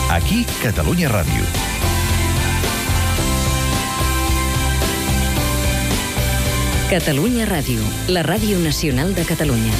Aquí, Catalunya Ràdio. Catalunya Ràdio, la ràdio nacional de Catalunya.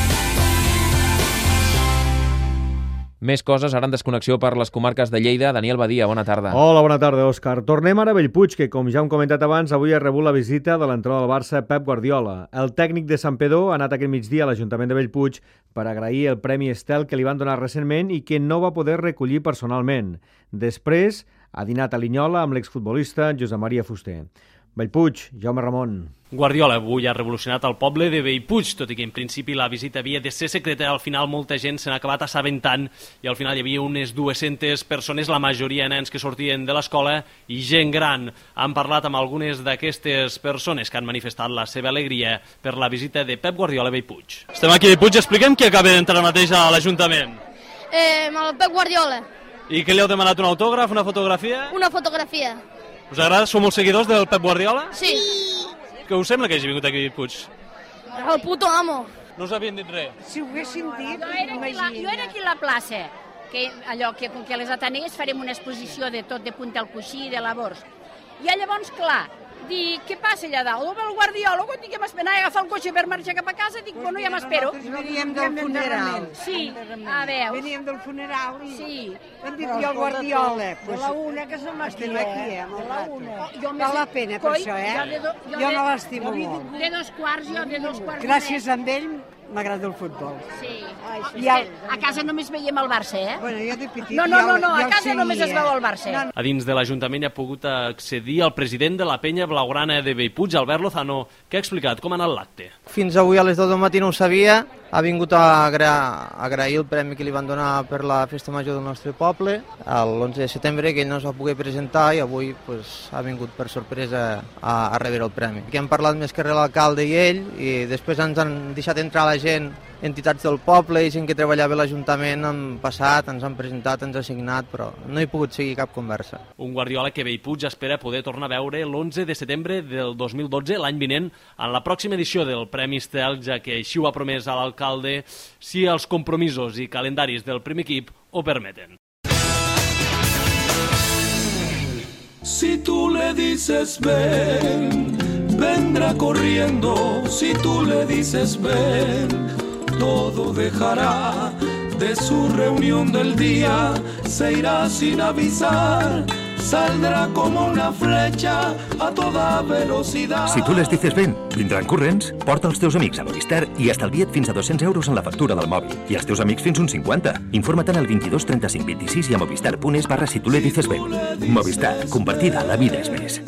Més coses, ara en desconnexió per les comarques de Lleida. Daniel Badia, bona tarda. Hola, bona tarda, Òscar. Tornem ara a Bellpuig, que, com ja hem comentat abans, avui ha rebut la visita de l'entrenador del Barça, Pep Guardiola. El tècnic de Santpedor ha anat aquest migdia a l'Ajuntament de Bellpuig per agrair el Premi Estel que li van donar recentment i que no va poder recollir personalment. Després ha dinat a Linyola amb l'exfutbolista Josep Maria Fuster. Bellpuig, Jaume Ramon. Guardiola avui ha revolucionat el poble de Bellpuig, tot i que en principi la visita havia de ser secreta. Al final molta gent se n'ha acabat assabentant i al final hi havia unes 200 persones, la majoria nens que sortien de l'escola i gent gran. Han parlat amb algunes d'aquestes persones que han manifestat la seva alegria per la visita de Pep Guardiola a Bellpuig. Estem aquí a Bellpuig, expliquem qui acaba d'entrar mateix a l'Ajuntament. El Pep Guardiola. I què li heu demanat, un autògraf, una fotografia? Una fotografia. Us agrada? Sou molts seguidors del Pep Guardiola? Sí. Què us sembla que hagi vingut aquí a Bellpuig? El puto amo. No us havien dit res? Si ho haguéssim dit, Jo era aquí a la plaça, que allò que com que a les Atenees farem una exposició de tot, de Punta al Coixí, de labors. I llavors, clar, dic, què passa allà dalt? El Guardiola, quan tinc que m'esperar a agafar el cotxe per marxar cap a casa, dic, bueno, ja m'espero. Veníem del funeral. Sí, a veure. Veníem del funeral i Sí. hem dit jo el Guardiola. De la una, que som aquí, estem aquí, de la una. Val la pena per això, Jo no l'estimo molt. De 2 quarts, jo de 2 quarts. Gràcies a ell m'agrada el futbol. Sí. I el... A casa només veiem el Barça, eh? Bueno, jo de petit... No, a casa només es veu el Barça. A dins de l'Ajuntament hi ha pogut accedir el president de la penya blaugrana de Bellpuig, Albert Lozano, que ha explicat com ha anat l'acte. Fins avui a les 2 del matí no ho sabia, ha vingut a agrair el premi que li van donar per la festa major del nostre poble, l'11 de setembre, que ell no es va poder presentar i avui ha vingut per sorpresa a rebre el premi. Aquí hem parlat més que res l'alcalde i ell, i després ens han deixat entrar la gent, entitats del poble i gent que treballava a l'Ajuntament, han passat, ens han presentat, ens han signat, però no he pogut seguir cap conversa. Un Guardiola que Bellpuig espera poder tornar a veure l'11 de setembre del 2012, l'any vinent, en la pròxima edició del Premi Estel, ja que així ho ha promès a l'alcalde, si els compromisos i calendaris del primer equip ho permeten. Si tú le dices ven, vendrá corriendo. Si tú le dices ven, todo dejará de su reunión del día, se irá sin avisar, saldrà com una fletxa a toda velocidad. Si tu les dices ven, vindran corrents, porta els teus amics a Movistar i estalvia't fins a 200 euros en la factura del mòbil. I els teus amics fins uns 50. Informa't al 22 35 26 i a movistar.es/si tu le dices ven. Movistar, compartida, la vida és més.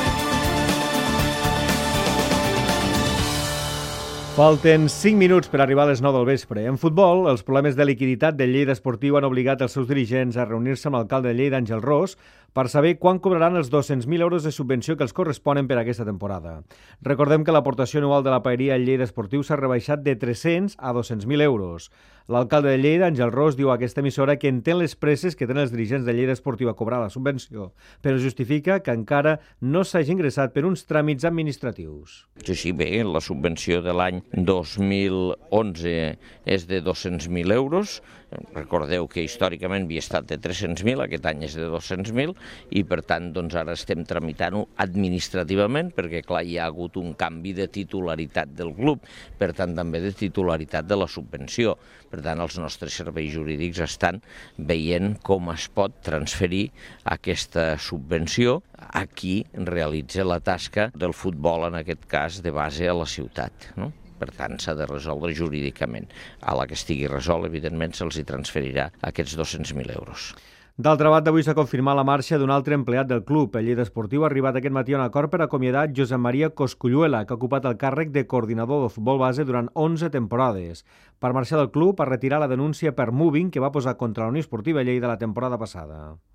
Falten 5 minuts per arribar a les 9 del vespre. En futbol, els problemes de liquiditat del Lleida Esportiu han obligat els seus dirigents a reunir-se amb l'alcalde de Lleida, Àngel Ros, per saber quan cobraran els 200.000 euros de subvenció que els corresponen per aquesta temporada. Recordem que l'aportació anual de la paeria al Lleida Esportiu s'ha rebaixat de 300 a 200.000 euros. L'alcalde de Lleida, Àngel Ros, diu a aquesta emissora que entén les presses que tenen els dirigents de Lleida Esportiu a cobrar la subvenció, però justifica que encara no s'hagi ingressat per uns tràmits administratius. Sí, bé, la subvenció de l'any 2011 és de 200.000 euros. Recordeu que històricament havia estat de 300.000, aquest any és de 200.000 i per tant doncs, ara estem tramitant-ho administrativament perquè clar, hi ha hagut un canvi de titularitat del club, per tant també de titularitat de la subvenció. Per tant els nostres serveis jurídics estan veient com es pot transferir aquesta subvenció a qui realitza la tasca del futbol, en aquest cas de base a la ciutat, no? Per tant, s'ha de resoldre jurídicament. A la que estigui resolt, evidentment, se'ls hi transferirà aquests 200.000 euros. D'altra banda, avui s'ha confirmat la marxa d'un altre empleat del club. El Lleida Esportiu ha arribat aquest matí a un acord per acomiadar Josep Maria Cosculluela, que ha ocupat el càrrec de coordinador de futbol base durant 11 temporades. Per marxar del club, ha retirat la denúncia per moving que va posar contra la Unió Esportiva Lleida la temporada passada. Allà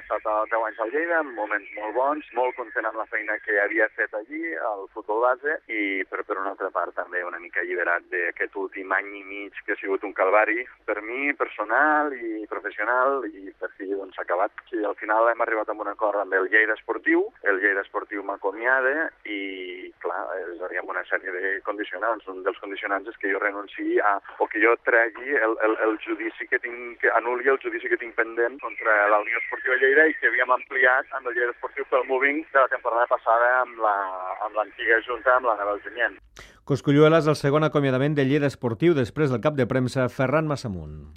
estat 10 anys al Lleida, amb moments molt bons, molt content amb la feina que havia fet allí, al futbol base, i per una altra part també una mica alliberat d'aquest últim any i mig que ha sigut un calvari per mi, personal i professional, i per fi s'ha acabat. I al final hem arribat a un acord amb el Lleida Esportiu m'acomiada i, clar, hi ha una sèrie de condicionants. Un dels condicionants és que jo renunciï o que jo tregui el judici que anul·li el judici que tinc pendent contra la Unió Esportiva Lleida i que havíem ampliat amb el Lleida Esportiu pel moving de la temporada passada amb l'antiga junta, amb la Naval Junyent. Cosculluela és el segon acomiadament del Lleida Esportiu després del cap de premsa Ferran Massamunt.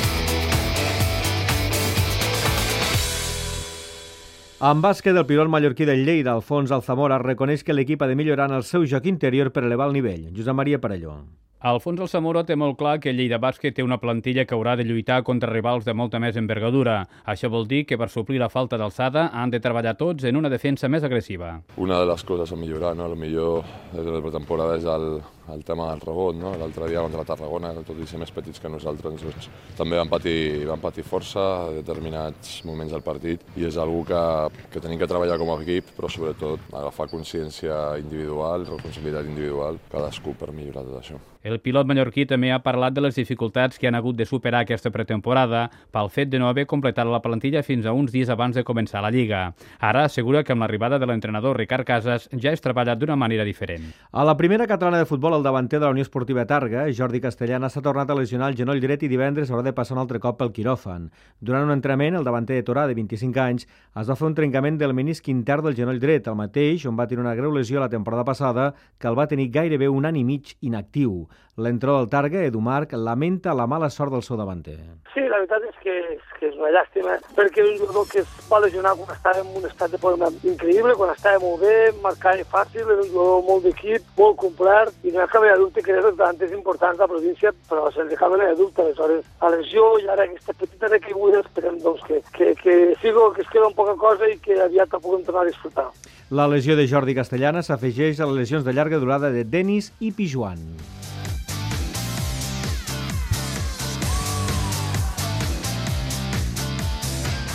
En bàsquet, el pilot mallorquí del Lleida, Alfons Alzamora, reconeix que l'equip ha de millorar en el seu joc interior per elevar el nivell. Josep Maria Parelló. Alfons Alzamora té molt clar que el Lleida Bàsquet té una plantilla que haurà de lluitar contra rivals de molta més envergadura. Això vol dir que per suplir la falta d'alçada han de treballar tots en una defensa més agressiva. Una de les coses a millorar, no? El millor de la pretemporada és el tema del rebot, no? L'altre dia contra la Tarragona, tot i ser més petits que nosaltres, doncs, també van patir força a determinats moments del partit i és una que tenim que treballar com a equip, però sobretot agafar consciència individual, responsabilitat individual, cadascú per millorar tot això. El pilot mallorquí també ha parlat de les dificultats que han hagut de superar aquesta pretemporada pel fet de no haver completat la plantilla fins a uns dies abans de començar la Lliga. Ara assegura que amb l'arribada de l'entrenador Ricard Casas ja es treballa d'una manera diferent. A la primera catalana de futbol, el davanter de la Unió Esportiva Targa, Jordi Castellana, s'ha tornat a lesionar el genoll dret i divendres haurà de passar un altre cop pel quiròfan. Durant un entrenament, el davanter de Torà, de 25 anys, es va fer un trencament del menisc intern del genoll dret, el mateix on va tenir una greu lesió la temporada passada que el va tenir gairebé un any i mig inactiu. L'entrenador del Targa, Edu Marc, lamenta la mala sort del seu davanter. Sí, la veritat és que és una llàstima, perquè és un jugador que es va lesionar quan estava en un estat de forma increïble, quan estava molt bé, marcava fàcil, era un jugador molt d'equip, molt complet, i no hi ha cap mena de dubte que és dels davanters importants de la província, però sense cap mena de dubte. Aleshores, a lesió i ara aquesta petita recaiguda, esperem doncs, que es queda en poca cosa i que aviat el puguem tornar a disfrutar. La lesió de Jordi Castellana s'afegeix a les lesions de llarga durada de Denis i Pijuan.